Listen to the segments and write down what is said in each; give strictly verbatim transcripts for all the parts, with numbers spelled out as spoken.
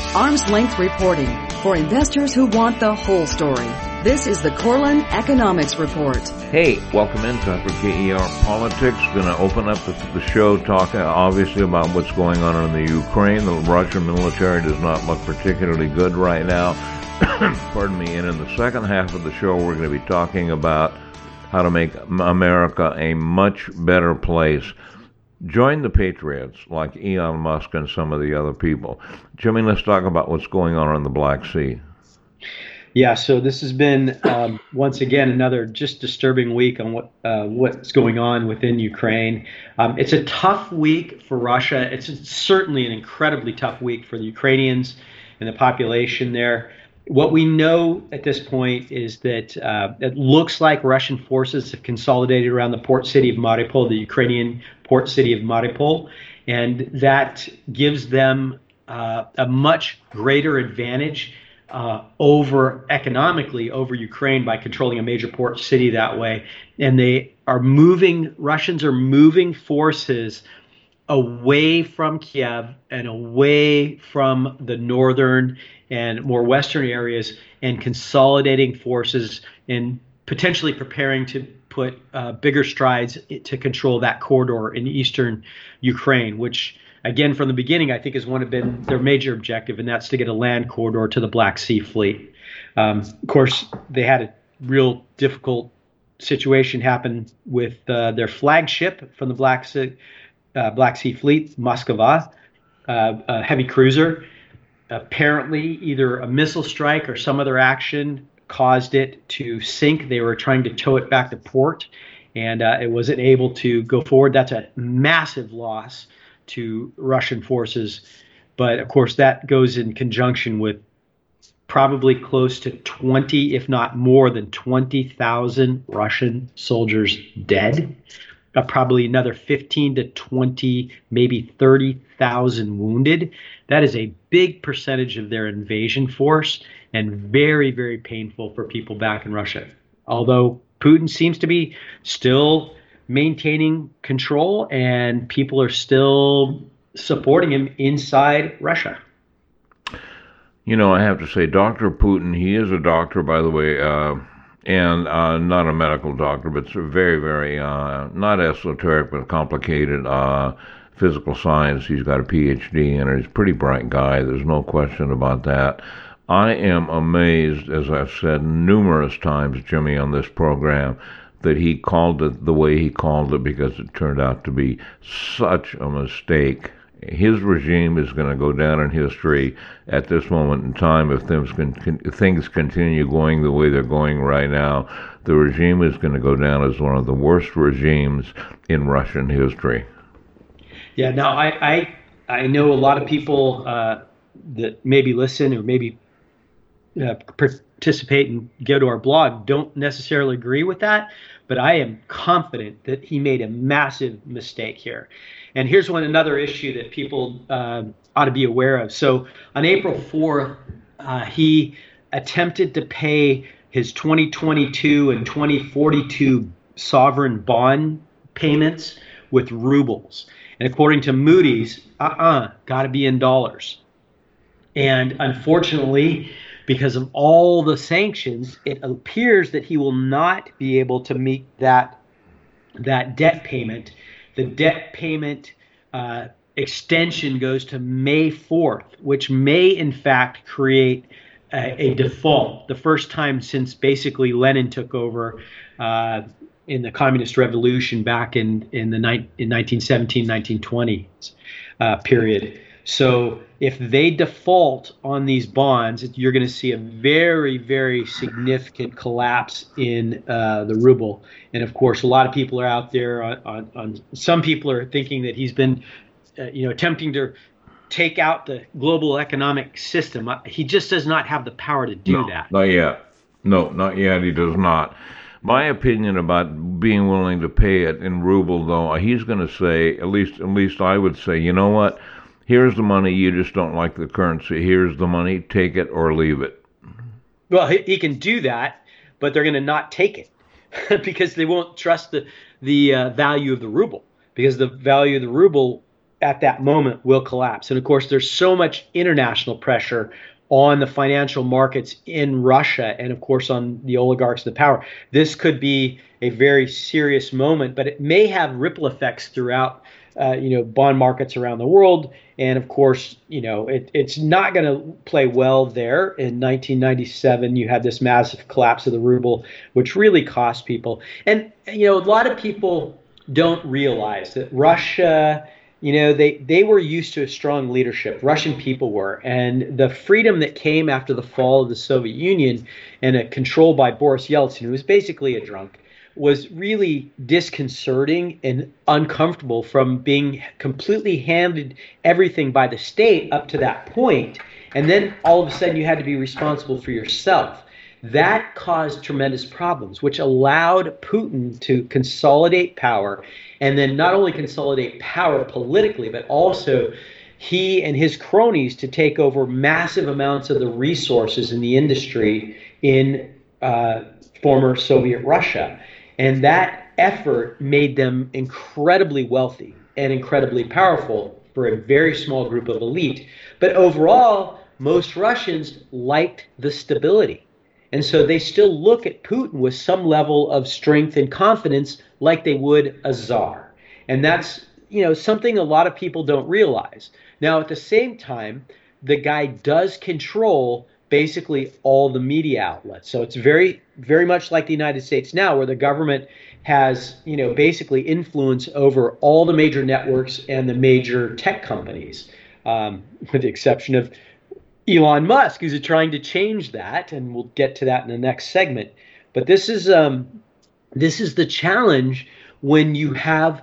Arm's length reporting for investors who want the whole story. This is the Corlin Economics Report. Hey, welcome in time for K E R Politics. Going to open up the, the show talking obviously about what's going on in the Ukraine. The Russian military does not look particularly good right now. Pardon me. And in the second half of the show, we're going to be talking about how to make America a much better place. Join the patriots like Elon Musk and some of the other people. Jimmy, let's talk about what's going on in the Black Sea. Yeah, so this has been, um, once again, another just disturbing week on what uh, what's going on within Ukraine. Um, it's a tough week for Russia. It's certainly an incredibly tough week for the Ukrainians and the population there. What we know at this point is that uh, it looks like Russian forces have consolidated around the port city of Mariupol, the Ukrainian port city of Mariupol, and that gives them uh, a much greater advantage uh, over economically over Ukraine by controlling a major port city that way. And they are moving, Russians are moving forces away from Kiev and away from the northern and more western areas and consolidating forces and potentially preparing to put uh, bigger strides to control that corridor in eastern Ukraine, which, again, from the beginning, I think has one of been their major objective, and that's to get a land corridor to the Black Sea Fleet. Um, of course, they had a real difficult situation happen with uh, their flagship from the Black Sea, uh, Black Sea Fleet, Moskva, uh, a heavy cruiser. Apparently, either a missile strike or some other action caused it to sink. They were trying to tow it back to port, and uh, it wasn't able to go forward. That's a massive loss to Russian forces. But, of course, that goes in conjunction with probably close to twenty, if not more than twenty thousand Russian soldiers dead. Uh, probably another fifteen to twenty, maybe thirty thousand wounded. That is a big percentage of their invasion force and very, very painful for people back in Russia. Although Putin seems to be still maintaining control and people are still supporting him inside Russia. You know, I have to say, Doctor Putin, he is a doctor, by the way, uh, and uh, not a medical doctor, but very, very, uh, not esoteric, but complicated uh, physical science. He's got a P H D in it. He's a pretty bright guy. There's no question about that. I am amazed, as I've said numerous times, Jimmy, on this program, that he called it the way he called it because it turned out to be such a mistake. His regime is going to go down in history at this moment in time if things, can, if things continue going the way they're going right now. The regime is going to go down as one of the worst regimes in Russian history. Yeah, now I I, I know a lot of people uh, that maybe listen or maybe uh, participate and go to our blog don't necessarily agree with that, but I am confident that he made a massive mistake here. And here's one another issue that people uh, ought to be aware of. So on April fourth, uh, he attempted to pay his twenty twenty-two and twenty forty-two sovereign bond payments with rubles. And according to Moody's, uh-uh, got to be in dollars. And unfortunately, because of all the sanctions, it appears that he will not be able to meet that, that debt payment. The debt payment uh, extension goes to May fourth, which may, in fact, create a, a default. The first time since basically Lenin took over uh, in the communist revolution back in, in the ni- in nineteen seventeen, nineteen twenty uh, period. So if they default on these bonds, you're going to see a very, very significant collapse in uh, the ruble. And of course, a lot of people are out there on, on, on some people are thinking that he's been, uh, you know, attempting to take out the global economic system. He just does not have the power to do no, that. Not yet. No, not yet. He does not. My opinion about being willing to pay it in ruble, though, he's going to say, at least, at least I would say, you know what? Here's the money. You just don't like the currency. Here's the money. Take it or leave it. Well, he, he can do that, but they're going to not take it because they won't trust the the uh, value of the ruble, because the value of the ruble at that moment will collapse. And of course, there's so much international pressure on the financial markets in Russia and, of course, on the oligarchs of the power. This could be a very serious moment, but it may have ripple effects throughout, uh, you know, bond markets around the world. And of course, you know, it, it's not going to play well there. In nineteen ninety-seven, you had this massive collapse of the ruble, which really cost people. And, you know, a lot of people don't realize that Russia, you know, they, they were used to a strong leadership. Russian people were. And the freedom that came after the fall of the Soviet Union and a control by Boris Yeltsin, who was basically a drunk, was really disconcerting and uncomfortable from being completely handed everything by the state up to that point. And then all of a sudden you had to be responsible for yourself. That caused tremendous problems, which allowed Putin to consolidate power, and then not only consolidate power politically, but also he and his cronies to take over massive amounts of the resources in the industry in uh, former Soviet Russia. And that effort made them incredibly wealthy and incredibly powerful for a very small group of elite. But overall, most Russians liked the stability. And so they still look at Putin with some level of strength and confidence like they would a czar. And that's, you know, something a lot of people don't realize. Now, at the same time, the guy does control basically all the media outlets. So it's very, very much like the United States now, where the government has, you know, basically influence over all the major networks and the major tech companies, um, with the exception of Elon Musk, who's trying to change that, and we'll get to that in the next segment. But this is um, this is the challenge when you have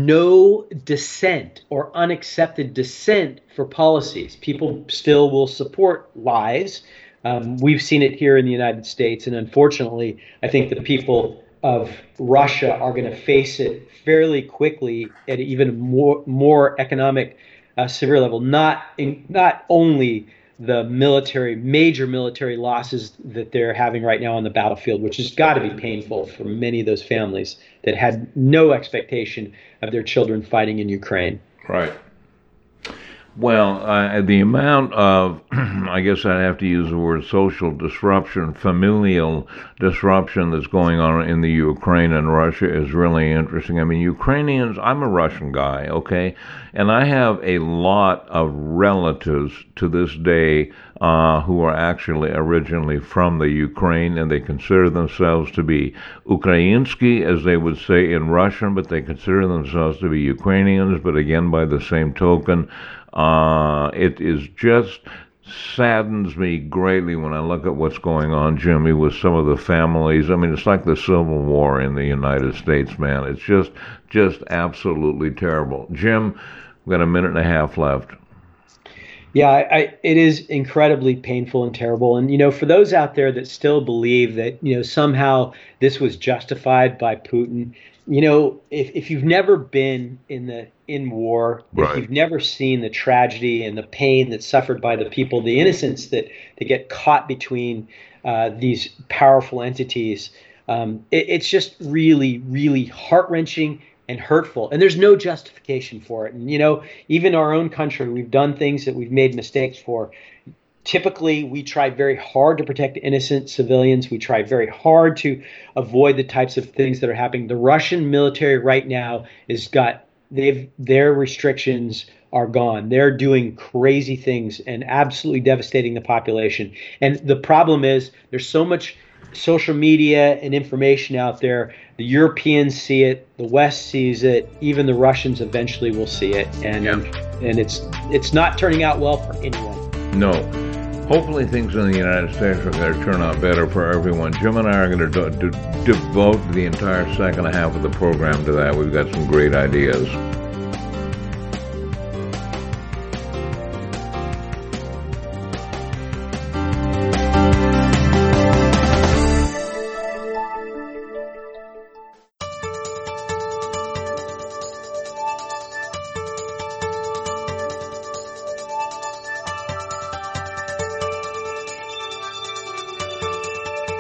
no dissent or unaccepted dissent for policies. People still will support lies. Um, we've seen it here in the United States, and unfortunately, I think the people of Russia are going to face it fairly quickly at even more more economic uh, severe level. Not in, not only the military, major military losses that they're having right now on the battlefield, which has got to be painful for many of those families that had no expectation of their children fighting in Ukraine. Right. Well, uh, the amount of, I guess I'd have to use the word social disruption, familial disruption that's going on in the Ukraine and Russia is really interesting. I mean, Ukrainians, I'm a Russian guy, okay? And I have a lot of relatives to this day uh, who are actually originally from the Ukraine, and they consider themselves to be Ukrainsky, as they would say in Russian, but they consider themselves to be Ukrainians, but again, by the same token, Uh, it is just saddens me greatly when I look at what's going on, Jimmy, with some of the families. I mean, it's like the Civil War in the United States, man. It's just, just absolutely terrible. Jim, we've got a minute and a half left. Yeah, I, I, it is incredibly painful and terrible. And, you know, for those out there that still believe that, you know, somehow this was justified by Putin, you know, if, if you've never been in the in war, right. if you've never seen the tragedy and the pain that's suffered by the people, the innocents that, that get caught between uh, these powerful entities, um, it, it's just really, really heart-wrenching and hurtful. And there's no justification for it. And, you know, even our own country, we've done things that we've made mistakes for. Typically, we try very hard to protect innocent civilians. We try very hard to avoid the types of things that are happening. The Russian military right now has got, they've, their restrictions are gone. They're doing crazy things and absolutely devastating the population. And the problem is there's so much social media and information out there. The Europeans see it, the West sees it, even the Russians eventually will see it. And, yeah. and it's, it's not turning out well for anyone. No. Hopefully things in the United States are going to turn out better for everyone. Jim and I are going to do, do, devote the entire second half of the program to that. We've got some great ideas.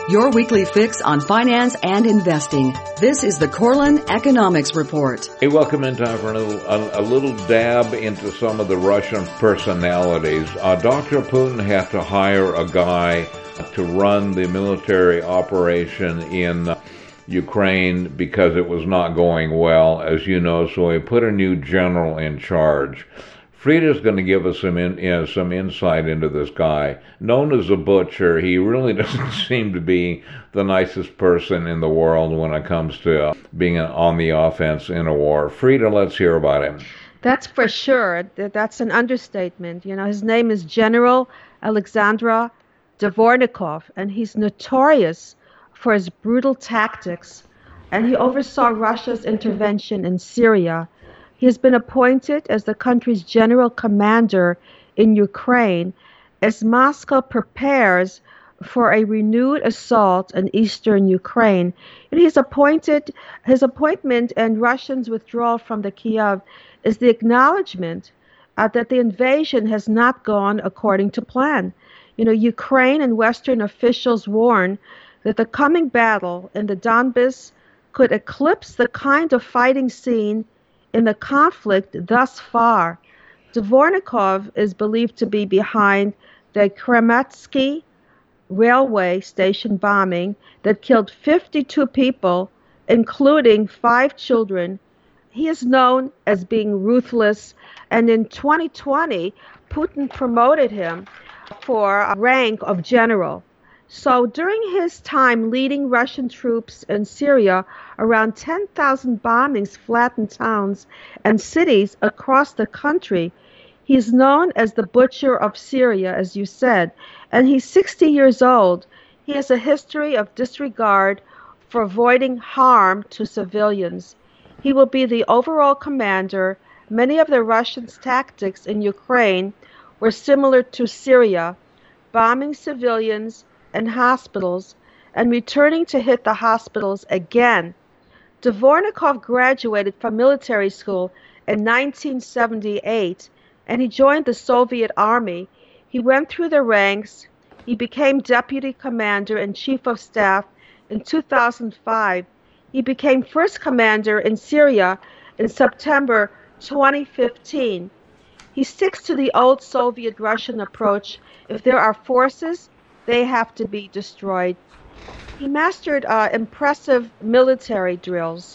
your weekly fix on finance and investing. This is the Korelin Economics Report. Hey, welcome in time for a little, a, a little dab into some of the Russian personalities. Uh, Doctor Putin had to hire a guy to run the military operation in uh, Ukraine because it was not going well, as you know, so he put a new general in charge. Frida's going to give us some in, you know, some insight into this guy. Known as a butcher, he really doesn't seem to be the nicest person in the world when it comes to uh, being on the offense in a war. Frida, let's hear about him. That's for sure. That's an understatement. You know, his name is General Alexander Dvornikov, and he's notorious for his brutal tactics, and he oversaw Russia's intervention in Syria. He has been appointed as the country's general commander in Ukraine as Moscow prepares for a renewed assault on eastern Ukraine. And he's appointed, his appointment and Russians' withdrawal from the Kiev is the acknowledgement uh, that the invasion has not gone according to plan. You know, Ukraine and Western officials warn that the coming battle in the Donbass could eclipse the kind of fighting seen in the conflict thus far. Dvornikov is believed to be behind the Kremetsky railway station bombing that killed fifty-two people, including five children. He is known as being ruthless, and in twenty twenty, Putin promoted him for a rank of general. So during his time leading Russian troops in Syria, around ten thousand bombings flattened towns and cities across the country. He's known as the Butcher of Syria, as you said, and he's sixty years old. He has a history of disregard for avoiding harm to civilians. He will be the overall commander. Many of the Russians' tactics in Ukraine were similar to Syria, bombing civilians and hospitals, and returning to hit the hospitals again. Dvornikov graduated from military school in nineteen seventy-eight, and he joined the Soviet Army. He went through the ranks. He became deputy commander and chief of staff in two thousand five. He became first commander in Syria in September twenty fifteen. He sticks to the old Soviet Russian approach. If there are forces, they have to be destroyed. He mastered uh, impressive military drills.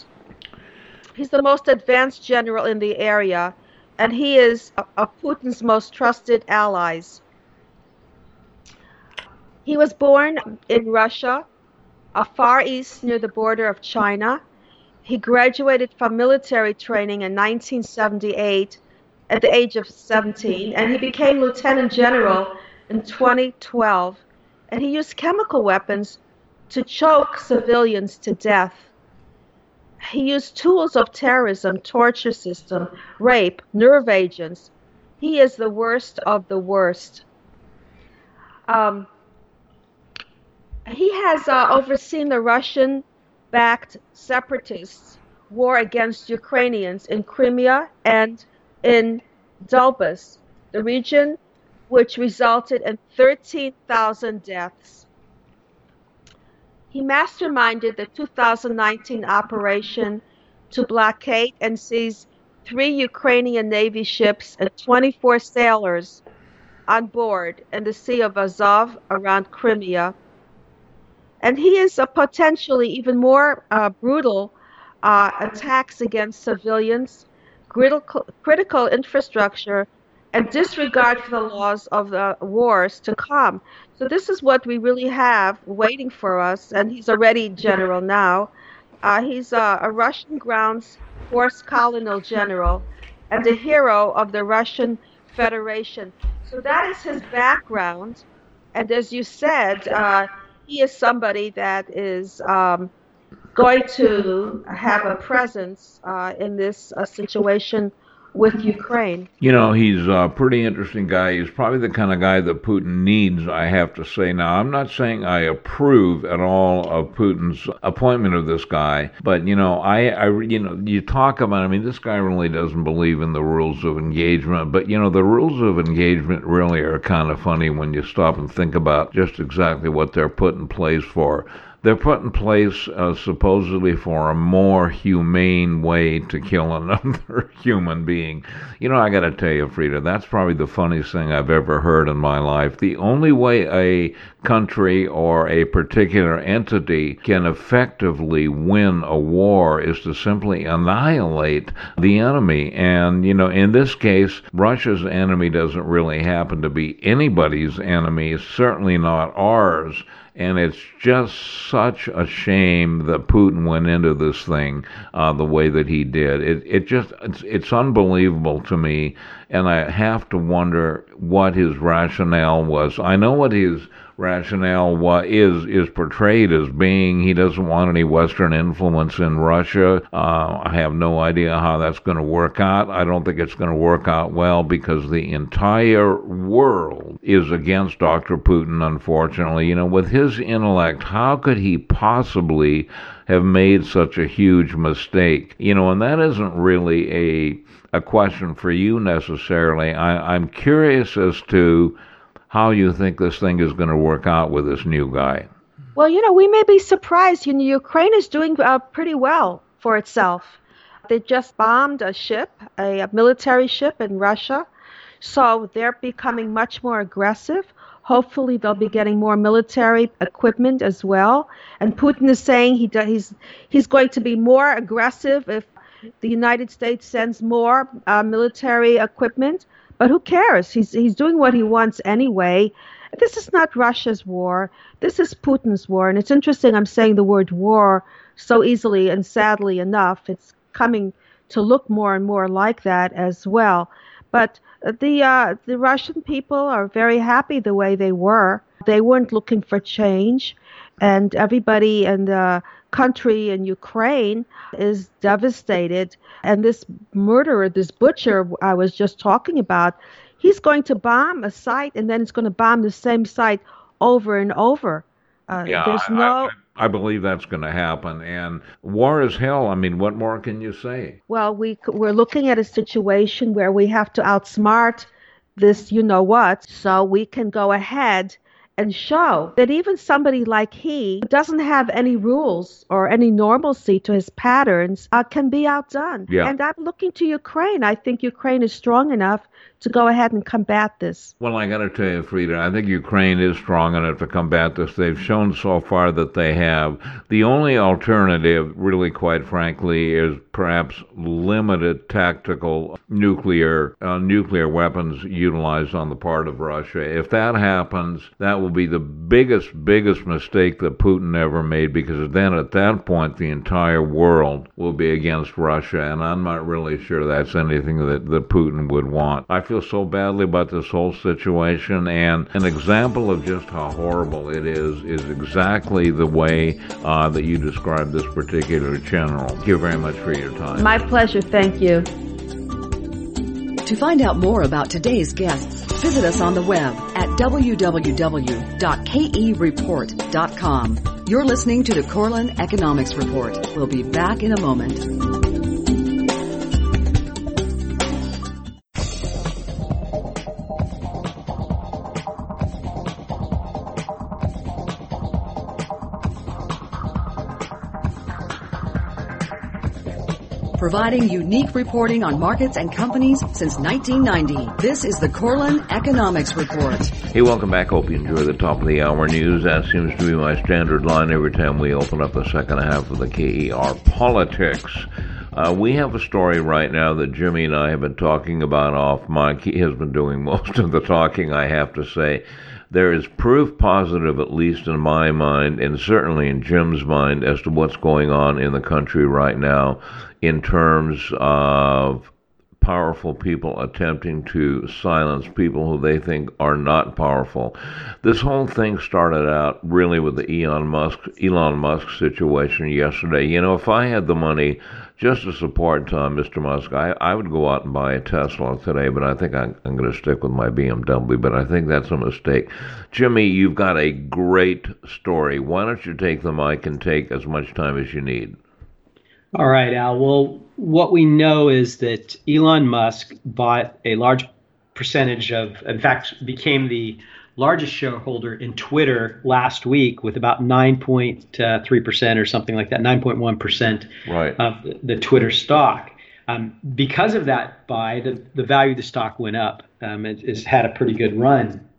He's the most advanced general in the area, and he is uh, uh, Putin's most trusted allies. He was born in Russia, uh, Far East near the border of China. He graduated from military training in nineteen seventy-eight at the age of seventeen, and he became lieutenant general in twenty twelve. And he used chemical weapons to choke civilians to death. He used tools of terrorism, torture system, rape, nerve agents. He is the worst of the worst. Um, he has uh, overseen the Russian-backed separatists' war against Ukrainians in Crimea and in Donbass, the region which resulted in thirteen thousand deaths. He masterminded the two thousand nineteen operation to blockade and seize three Ukrainian Navy ships and twenty-four sailors on board in the Sea of Azov around Crimea. And he is a potentially even more uh, brutal uh, attacks against civilians, critical, critical infrastructure, and disregard for the laws of the wars to come. So this is what we really have waiting for us, and he's already general now. Uh, he's uh, a Russian grounds force colonel general and a hero of the Russian Federation. So that is his background, and as you said, uh, he is somebody that is um, going to have a presence uh, in this uh, situation with Ukraine? You know, he's a pretty interesting guy. He's probably the kind of guy that Putin needs, I have to say. Now, I'm not saying I approve at all of Putin's appointment of this guy, but, you know, I, I you know, you talk about, I mean, this guy really doesn't believe in the rules of engagement, but, you know, the rules of engagement really are kind of funny when you stop and think about just exactly what they're put in place for. They're put in place uh, supposedly for a more humane way to kill another human being. You know, I got to tell you, Frida, that's probably the funniest thing I've ever heard in my life. The only way a country or a particular entity can effectively win a war is to simply annihilate the enemy. And, you know, in this case, Russia's enemy doesn't really happen to be anybody's enemy, certainly not ours. And it's just such a shame that Putin went into this thing uh, the way that he did. It it just it's, it's unbelievable to me, and I have to wonder what his rationale was. I know what his rationale wa- is is portrayed as being. He doesn't want any Western influence in Russia. Uh, I have no idea how that's going to work out. I don't think it's going to work out well because the entire world is against Doctor Putin, unfortunately. You know, with his intellect, how could he possibly have made such a huge mistake? You know, and that isn't really a a question for you necessarily. I, I'm curious as to how you think this thing is going to work out with this new guy. Well, you know, we may be surprised. You know, Ukraine is doing uh, pretty well for itself. They just bombed a ship, a, a military ship in Russia. So they're becoming much more aggressive. Hopefully they'll be getting more military equipment as well. And Putin is saying he do, he's he's going to be more aggressive if the United States sends more uh, military equipment. But who cares? He's he's doing what he wants anyway. This is not Russia's war. This is Putin's war. And it's interesting I'm saying the word war so easily, and sadly enough, it's coming to look more and more like that as well. But the uh, the Russian people are very happy the way they were. They weren't looking for change. And everybody in the country in Ukraine is devastated. And this murderer, this butcher I was just talking about, he's going to bomb a site and then he's going to bomb the same site over and over. Uh, yeah, there's I, no. I, I believe that's going to happen. And war is hell. I mean, what more can you say? Well, we, we're looking at a situation where we have to outsmart this you know what, so we can go ahead and show that even somebody like he, who doesn't have any rules or any normalcy to his patterns, uh, can be outdone. Yeah. And I'm looking to Ukraine. I think Ukraine is strong enough to go ahead and combat this. Well, I got to tell you, Frida, I think Ukraine is strong enough to combat this. They've shown so far that they have. The only alternative, really, quite frankly, is perhaps limited tactical nuclear uh, nuclear weapons utilized on the part of Russia. If that happens, that will be the biggest, biggest mistake that Putin ever made, because then at that point, the entire world will be against Russia, and I'm not really sure that's anything that, that Putin would want. I feel so badly about this whole situation, and an example of just how horrible it is is exactly the way uh, that you described this particular general. Thank you very much for your time. My pleasure. Thank you. To find out more about today's guests, visit us on the web at w w w dot k e report dot com. You're listening to the Korelin Economics Report. We'll be back in a moment. Providing unique reporting on markets and companies since nineteen ninety. This is the Korelin Economics Report. Hey, welcome back. Hope you enjoy the top of the hour news. That seems to be my standard line every time we open up the second half of the K E R Politics. Uh, we have a story right now that Jimmy and I have been talking about off mic. He has been doing most of the talking, I have to say. There is proof positive, at least in my mind, and certainly in Jim's mind, as to what's going on in the country right now in terms of powerful people attempting to silence people who they think are not powerful. This whole thing started out really with the Elon Musk Elon Musk situation yesterday. You know, if I had the money just to support uh, Mister Musk, I, I would go out and buy a Tesla today, but I think I, I'm going to stick with my B M W, but I think that's a mistake. Jimmy, you've got a great story. Why don't you take the mic and take as much time as you need? All right, Al. Well, what we know is that Elon Musk bought a large percentage of, in fact, became the largest shareholder in Twitter last week with about nine point three percent or something like that, nine point one percent right. of the, the Twitter stock. Um, because of that buy, the, the value of the stock went up. Um, it, it's had a pretty good run.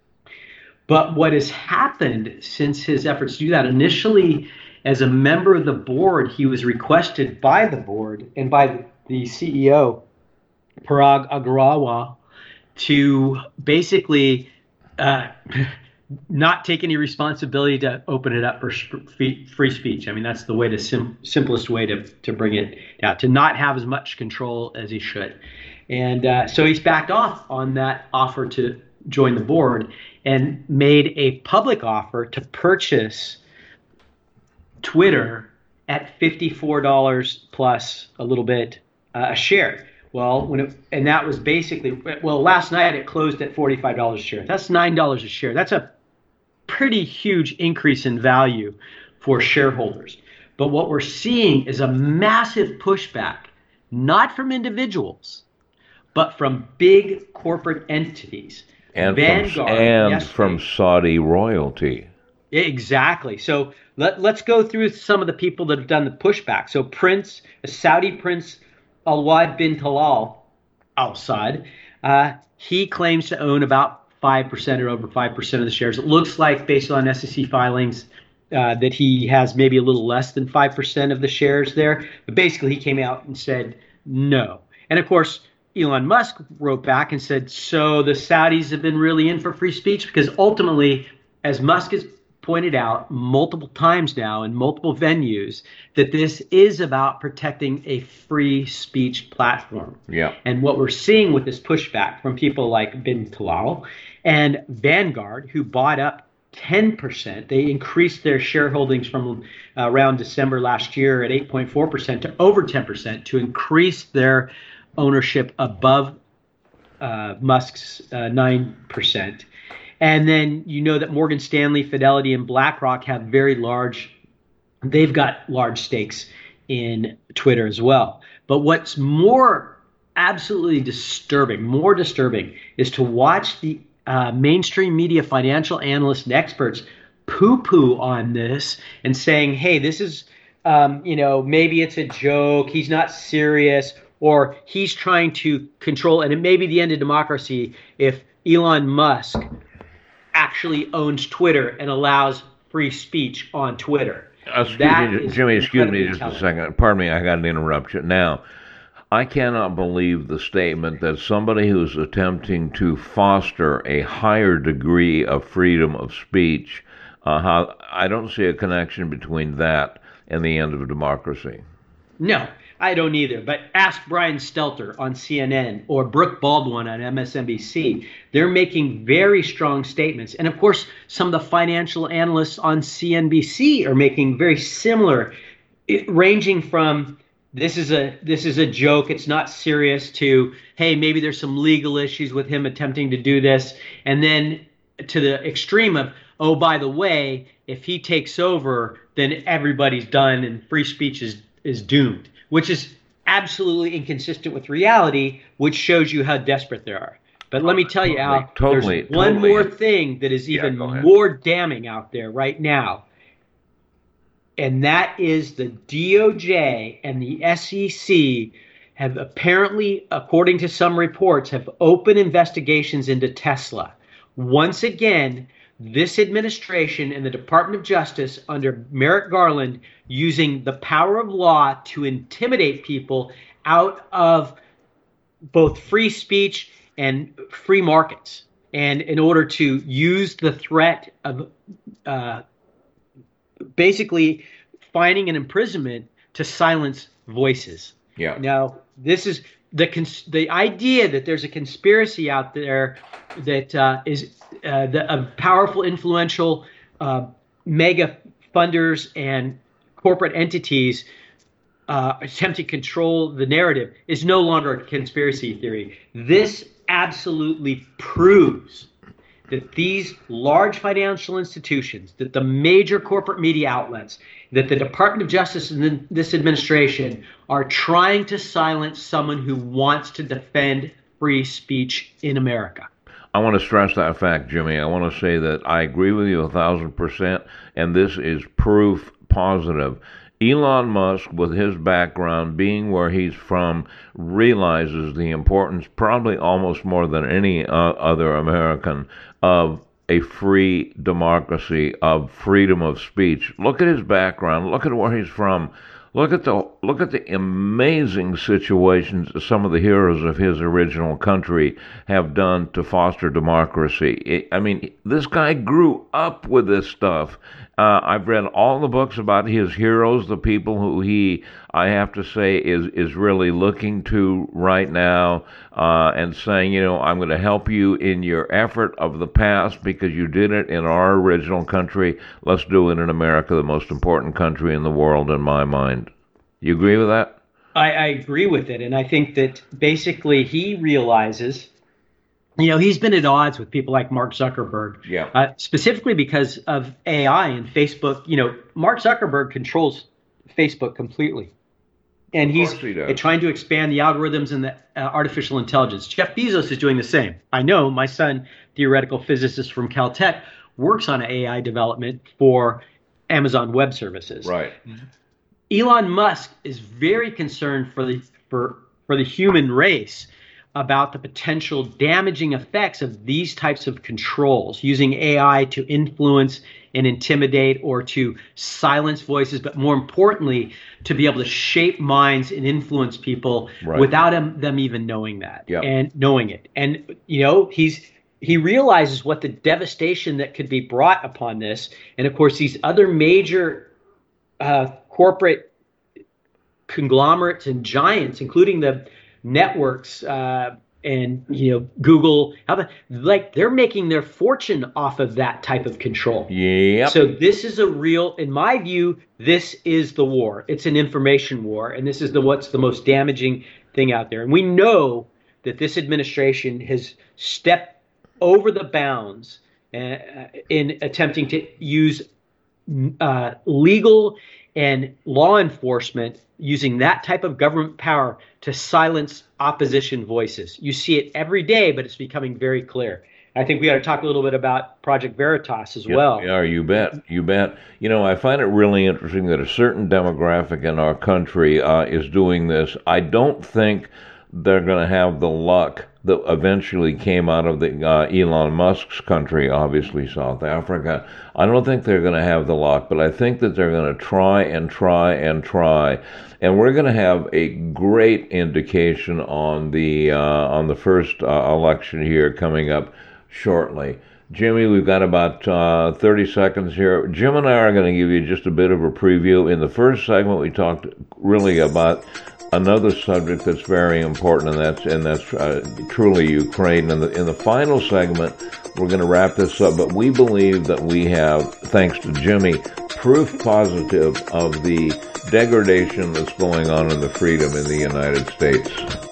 But what has happened since his efforts to do that, initially, as a member of the board, he was requested by the board and by the C E O, Parag Agrawal, to basically uh, not take any responsibility to open it up for free speech. I mean, that's the way the sim- simplest way to, to bring it down, to not have as much control as he should. And uh, so he's backed off on that offer to join the board and made a public offer to purchase Twitter at fifty-four dollars plus a little bit uh, a share. Well, when it, and that was basically, well, last night it closed at forty-five dollars a share. That's nine dollars a share. That's a pretty huge increase in value for shareholders. But what we're seeing is a massive pushback, not from individuals, but from big corporate entities. And, Vanguard, from, and yesterday, from Saudi royalty. Exactly. So let, let's go through some of the people that have done the pushback. So Prince, Saudi Prince Alwad bin Talal Al Saud, uh, he claims to own about five percent or over five percent of the shares. It looks like, based on S E C filings, uh, that he has maybe a little less than five percent of the shares there. But basically, he came out and said no. And of course, Elon Musk wrote back and said, so the Saudis have been really in for free speech, because ultimately, as Musk has pointed out multiple times now in multiple venues, that this is about protecting a free speech platform. Yeah. And what we're seeing with this pushback from people like Bin Talal and Vanguard, who bought up ten percent, they increased their shareholdings from uh, around December last year at eight point four percent to over ten percent to increase their ownership above uh, Musk's uh, nine percent. And then you know that Morgan Stanley, Fidelity, and BlackRock have very large, they've got large stakes in Twitter as well. But what's more absolutely disturbing, more disturbing, is to watch the uh, mainstream media, financial analysts and experts poo-poo on this and saying, hey, this is, um, you know, maybe it's a joke, he's not serious, or he's trying to control, and it may be the end of democracy if Elon Musk actually owns Twitter and allows free speech on Twitter. Excuse me, Jimmy, excuse me just a second. Pardon me, I got to interrupt you. Now, I cannot believe the statement that somebody who's attempting to foster a higher degree of freedom of speech, uh, how, I don't see a connection between that and the end of democracy. No, I don't either. But ask Brian Stelter on C N N or Brooke Baldwin on M S N B C. They're making very strong statements. And of course, some of the financial analysts on C N B C are making very similar, it, ranging from this is a this is a joke, it's not serious, to, hey, maybe there's some legal issues with him attempting to do this. And then to the extreme of, oh, by the way, if he takes over, then everybody's done and free speech is is doomed, which is absolutely inconsistent with reality, which shows you how desperate they are. But let me tell you, Al, totally, there's one totally. more thing that is even yeah, more damning out there right now, and that is the D O J and the S E C have apparently, according to some reports, have opened investigations into Tesla. Once again, this administration and the Department of Justice under Merrick Garland using the power of law to intimidate people out of both free speech and free markets, and in order to use the threat of uh, basically finding an imprisonment to silence voices. Yeah. Now, this is the cons- the idea that there's a conspiracy out there that uh, is uh, the, a powerful, influential uh, mega funders and corporate entities uh, attempt to control the narrative is no longer a conspiracy theory. This absolutely proves that these large financial institutions, that the major corporate media outlets, that the Department of Justice and this administration are trying to silence someone who wants to defend free speech in America. I want to stress that fact, Jimmy. I want to say that I agree with you a thousand percent, and this is proof positive. Elon Musk, with his background, being where he's from, realizes the importance, probably almost more than any uh, other American, of a free democracy, of freedom of speech. Look at his background. Look at where he's from. Look at the look at the amazing situations some of the heroes of his original country have done to foster democracy. It, I mean, this guy grew up with this stuff. Uh, I've read all the books about his heroes, the people who he, I have to say, is is really looking to right now, uh, and saying, you know, I'm going to help you in your effort of the past because you did it in our original country. Let's do it in America, the most important country in the world, in my mind. You agree with that? I, I agree with it, and I think that basically he realizes. You know, he's been at odds with people like Mark Zuckerberg, yeah. uh, specifically because of A I and Facebook. You know, Mark Zuckerberg controls Facebook completely, and he's he trying to expand the algorithms and the uh, artificial intelligence. Jeff Bezos is doing the same. I know my son, theoretical physicist from Caltech, works on A I development for Amazon Web Services. Right. Elon Musk is very concerned for the for for the human race about the potential damaging effects of these types of controls, using A I to influence and intimidate or to silence voices, but more importantly, to be able to shape minds and influence people right. without them, them even knowing that yep. and knowing it. And, you know, he's he realizes what the devastation that could be brought upon this. And, of course, these other major uh, corporate conglomerates and giants, including the networks uh, and, you know, Google, how about, like, they're making their fortune off of that type of control. Yeah. So this is a real, in my view, this is the war. It's an information war, and this is the what's the most damaging thing out there. And we know that this administration has stepped over the bounds uh, in attempting to use uh, legal and law enforcement using that type of government power to silence opposition voices. You see it every day, but it's becoming very clear. I think we got to talk a little bit about Project Veritas as yeah, well. Yeah, you bet, you bet. You know, I find it really interesting that a certain demographic in our country uh, is doing this. I don't think they're going to have the luck that eventually came out of the uh, Elon Musk's country, obviously South Africa. I don't think they're going to have the luck, but I think that they're going to try and try and try. And we're going to have a great indication on the uh, on the first uh, election here coming up shortly. Jimmy, we've got about uh, thirty seconds here. Jim and I are going to give you just a bit of a preview. In the first segment, we talked really about another subject that's very important, and that's and that's uh, truly Ukraine. And in, in the final segment, we're going to wrap this up. But we believe that we have, thanks to Jimmy, proof positive of the degradation that's going on in the freedom in the United States.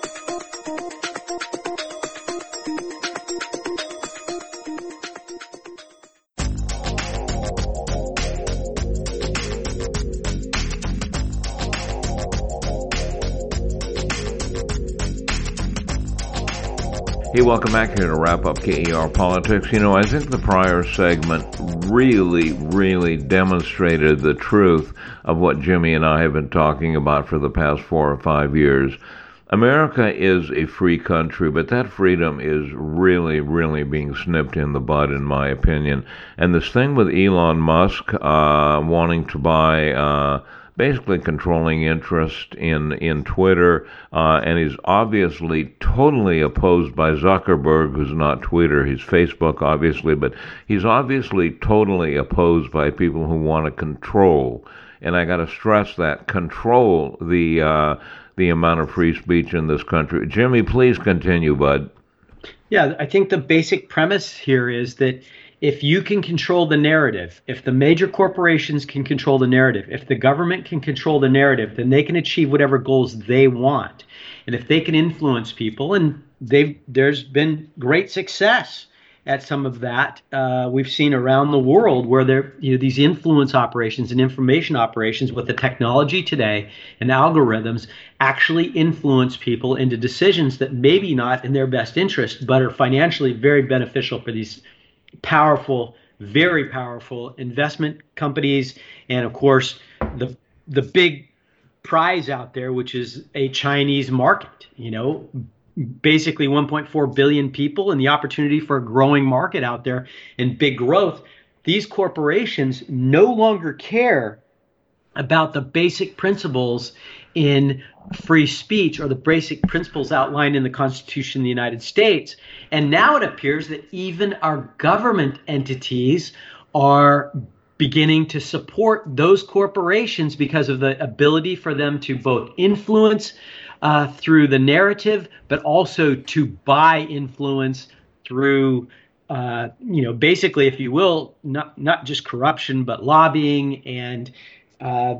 Hey, welcome back here to wrap up K E R Politics. You know, I think the prior segment really, really demonstrated the truth of what Jimmy and I have been talking about for the past four or five years. America is a free country, but that freedom is really, really being snipped in the bud, in my opinion. And this thing with Elon Musk uh, wanting to buy uh, basically controlling interest in in Twitter, uh, and he's obviously totally opposed by Zuckerberg, who's not Twitter, he's Facebook, obviously, but he's obviously totally opposed by people who want to control, and I got to stress that, control the uh, the amount of free speech in this country. Jimmy, please continue, bud. Yeah, I think the basic premise here is that if you can control the narrative, if the major corporations can control the narrative, if the government can control the narrative, then they can achieve whatever goals they want. And if they can influence people, and they've there's been great success at some of that, uh, we've seen around the world where there, you know, these influence operations and information operations with the technology today and algorithms actually influence people into decisions that maybe not in their best interest, but are financially very beneficial for these powerful, very powerful investment companies, and of course the the big prize out there, which is a Chinese market. You know, basically one point four billion people and the opportunity for a growing market out there and big growth. These corporations no longer care about the basic principles in free speech or the basic principles outlined in the Constitution of the United States. And now it appears that even our government entities are beginning to support those corporations because of the ability for them to both influence uh, through the narrative, but also to buy influence through, uh, you know, basically, if you will, not not just corruption, but lobbying and uh,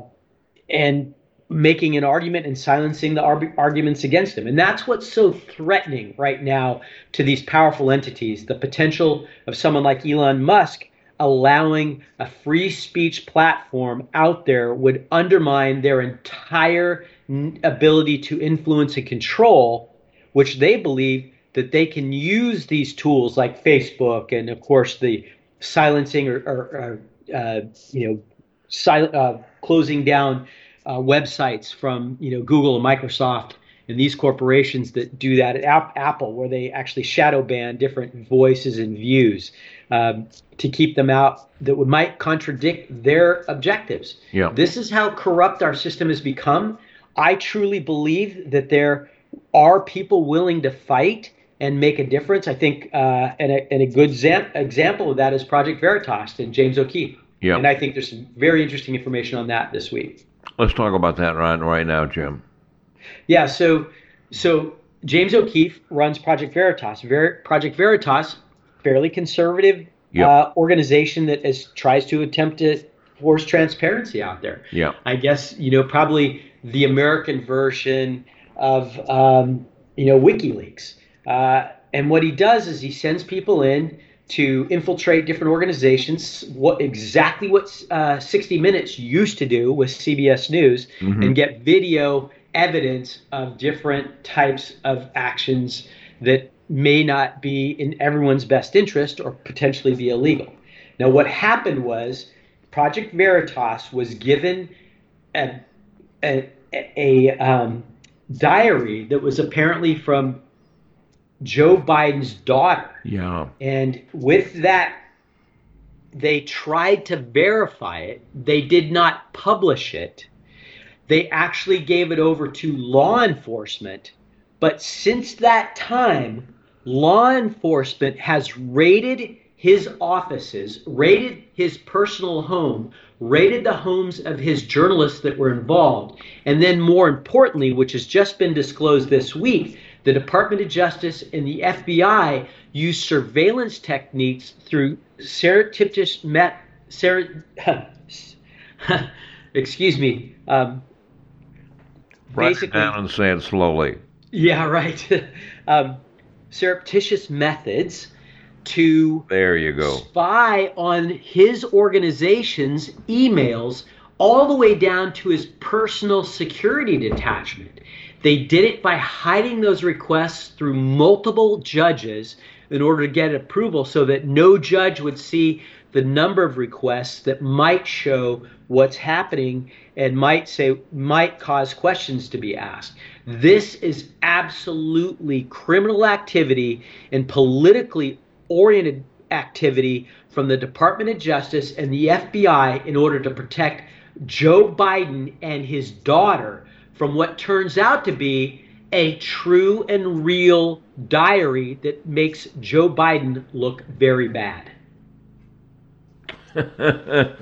and making an argument and silencing the arg- arguments against them. And that's what's so threatening right now to these powerful entities. The potential of someone like Elon Musk allowing a free speech platform out there would undermine their entire n- ability to influence and control, which they believe that they can use these tools like Facebook and, of course, the silencing or, or, or uh, you know, sil- uh, closing down Uh, websites from, you know, Google and Microsoft and these corporations that do that at App- Apple, where they actually shadow ban different voices and views um, to keep them out that would might contradict their objectives. Yeah. This is how corrupt our system has become. I truly believe that there are people willing to fight and make a difference. I think, uh, and, a, and a good zam- example of that is Project Veritas and James O'Keefe. Yeah. And I think there's some very interesting information on that this week. Let's talk about that right right now, Jim. Yeah, so so James O'Keefe runs Project Veritas. Ver- Project Veritas, fairly conservative Yep. uh, organization that is tries to attempt to force transparency out there. Yeah. I guess, you know, probably the American version of um, you know, WikiLeaks. Uh, and what he does is he sends people in to infiltrate different organizations, what exactly what uh, sixty minutes used to do with C B S News, Mhm. and get video evidence of different types of actions that may not be in everyone's best interest or potentially be illegal. Now, what happened was Project Veritas was given a, a, a um, diary that was apparently from Joe Biden's daughter. Yeah. And with that, they tried to verify it. They did not publish it. They actually gave it over to law enforcement. But since that time, law enforcement has raided his offices, raided his personal home, raided the homes of his journalists that were involved. And then more importantly, which has just been disclosed this week, the Department of Justice and the F B I used surveillance techniques through surreptitious met, ser, excuse me, um, Write it basically, down and say it slowly. yeah, right, um, surreptitious methods to There you go. spy on his organization's emails all the way down to his personal security detachment. They did it by hiding those requests through multiple judges in order to get approval so that no judge would see the number of requests that might show what's happening and might say might cause questions to be asked. This is absolutely criminal activity and politically oriented activity from the Department of Justice and the F B I in order to protect Joe Biden and his daughter from what turns out to be a true and real diary that makes Joe Biden look very bad.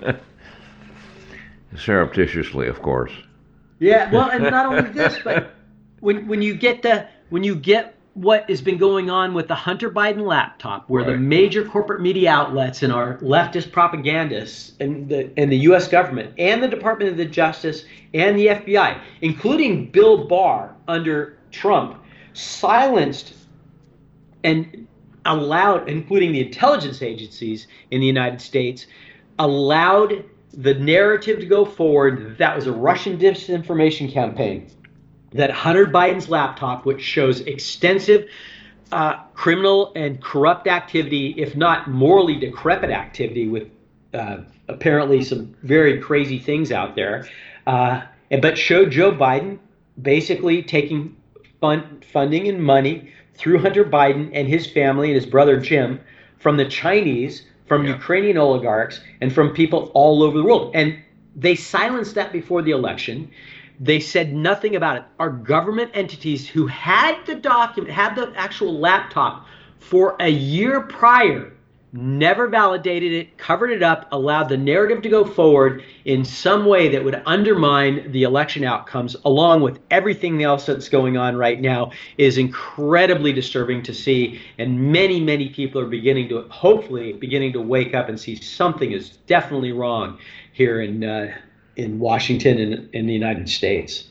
Surreptitiously, of course. Yeah, well, and not only this, but when when you get the when you get what has been going on with the Hunter Biden laptop, where right. the major corporate media outlets and our leftist propagandists and the and the U S government and the Department of the Justice and the F B I, including Bill Barr under Trump, silenced and allowed, including the intelligence agencies in the United States, allowed the narrative to go forward that was a Russian disinformation campaign, that Hunter Biden's laptop, which shows extensive uh, criminal and corrupt activity, if not morally decrepit activity, with uh, apparently some very crazy things out there, uh, but showed Joe Biden basically taking fund, funding and money through Hunter Biden and his family and his brother Jim from the Chinese, from yeah. Ukrainian oligarchs, and from people all over the world. And they silenced that before the election. They said nothing about it. Our government entities who had the document, had the actual laptop for a year prior, never validated it, covered it up, allowed the narrative to go forward in some way that would undermine the election outcomes, along with everything else that's going on right now, is incredibly disturbing to see. And many, many people are beginning to, hopefully, beginning to wake up and see something is definitely wrong here in uh, in Washington and in the United States.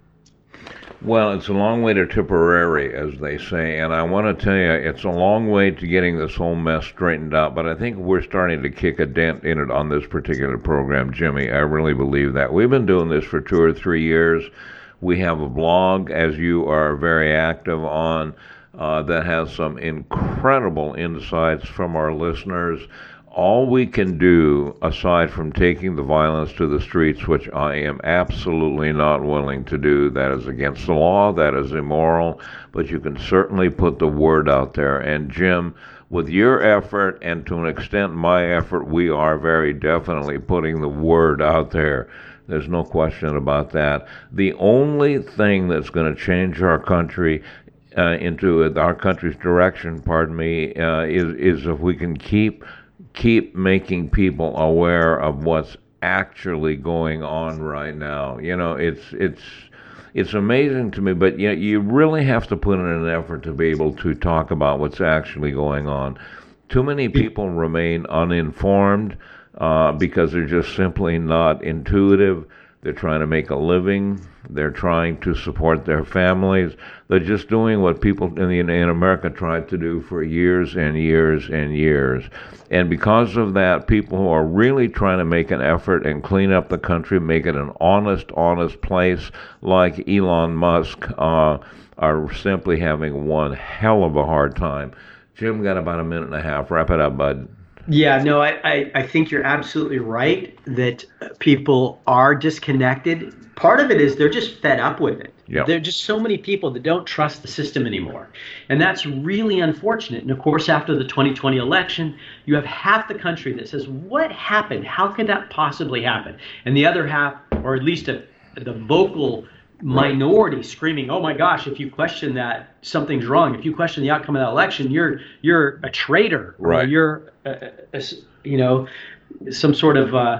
Well, it's a long way to Tipperary, as they say, and I want to tell you, it's a long way to getting this whole mess straightened out, but I think we're starting to kick a dent in it on this particular program, Jimmy. I really believe that. We've been doing this for two or three years. We have a blog, as you are very active on, uh, that has some incredible insights from our listeners. All we can do, aside from taking the violence to the streets, which I am absolutely not willing to do, that is against the law, that is immoral, but you can certainly put the word out there. And Jim, with your effort, and to an extent my effort, we are very definitely putting the word out there. There's no question about that. The only thing that's going to change our country uh, into our country's direction, pardon me, uh, is, is if we can keep keep making people aware of what's actually going on right now. You know, it's it's it's amazing to me, but you know, you really have to put in an effort to be able to talk about what's actually going on. Too many people remain uninformed uh, because they're just simply not intuitive. They're trying to make a living. They're trying to support their families. They're just doing what people in, the, in America tried to do for years and years and years. And because of that, people who are really trying to make an effort and clean up the country, make it an honest, honest place, like Elon Musk, uh, are simply having one hell of a hard time. Jim, got about a minute and a half. Wrap it up, bud. Yeah, no, I, I, I think you're absolutely right that people are disconnected. Part of it is they're just fed up with it. Yep. There are just so many people that don't trust the system anymore. And that's really unfortunate. And of course, after the twenty twenty election, you have half the country that says, what happened? How could that possibly happen? And the other half, or at least a, the vocal minority, screaming, oh my gosh, if you question that, something's wrong. If you question the outcome of that election, you're you're a traitor. Right. Or you're, a, a, you know, some sort of uh,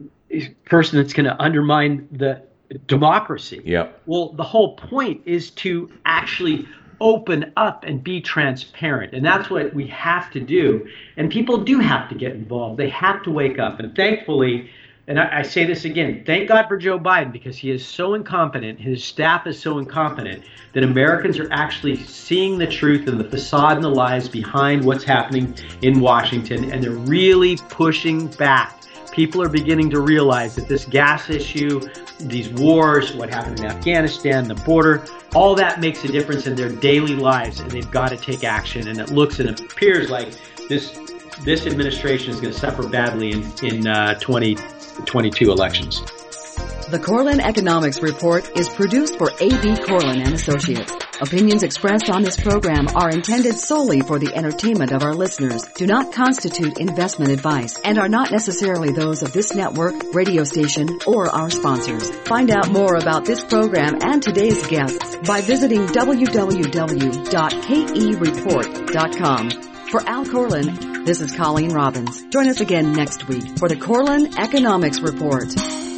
person that's going to undermine the democracy. Yeah. Well, the whole point is to actually open up and be transparent. And that's what we have to do. And people do have to get involved. They have to wake up. And thankfully, and I, I say this again, thank God for Joe Biden, because he is so incompetent, his staff is so incompetent, that Americans are actually seeing the truth and the facade and the lies behind what's happening in Washington, and they're really pushing back. People are beginning to realize that this gas issue, these wars, what happened in Afghanistan, the border, all that makes a difference in their daily lives, and they've got to take action. And it looks and appears like this this administration is going to suffer badly in, in uh, twenty twenty-two elections. The Corlin Economics Report is produced for A B. Corlin and Associates. Opinions expressed on this program are intended solely for the entertainment of our listeners, do not constitute investment advice, and are not necessarily those of this network, radio station, or our sponsors. Find out more about this program and today's guests by visiting w w w dot k e report dot com. For Al Corlin, this is Colleen Robbins. Join us again next week for the Corlin Economics Report.